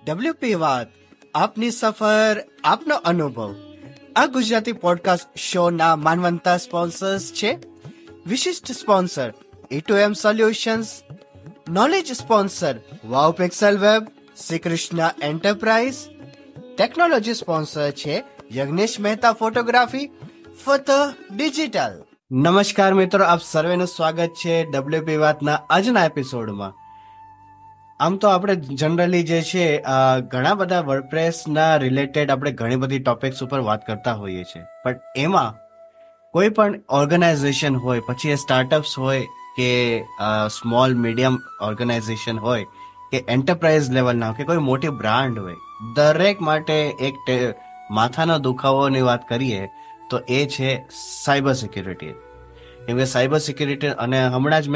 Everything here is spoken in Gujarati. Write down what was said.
WP વાત આપની સફર આપનો અનુભવ. આ ગુજરાતી પોડકાસ્ટ શોના માનવંતા સ્પોન્સર્સ છે વિશિષ્ટ sponsor E2M solutions, knowledge sponsor wow pixel web, Shri Krishna enterprise, technology sponsor છે યજ્ઞેશ મહેતા ફોટોગ્રાફી, ફતહ ડિજિટલ. નમસ્કાર મિત્રો, આપ સર્વેનું સ્વાગત છે WP વાતના આજના એપિસોડમાં. આમ તો આપણે જનરલી જે છે ઘણા બધા વર્ડપ્રેસના રિલેટેડ આપણે ઘણી બધી ટોપિક્સ ઉપર વાત કરતા હોઈએ છીએ, પણ એમાં કોઈ પણ ઓર્ગેનાઇઝેશન હોય, પછી એ સ્ટાર્ટઅપ્સ હોય કે સ્મોલ મીડિયમ ઓર્ગેનાઇઝેશન હોય કે એન્ટરપ્રાઇઝ લેવલના કે કોઈ મોટી બ્રાન્ડ હોય, દરેક માટે એક માથાનો દુખાવોની વાત કરીએ તો એ છે સાયબર સિક્યુરિટી. કેમ કે સાયબર સિક્યુરિટી, અને હમણાં જ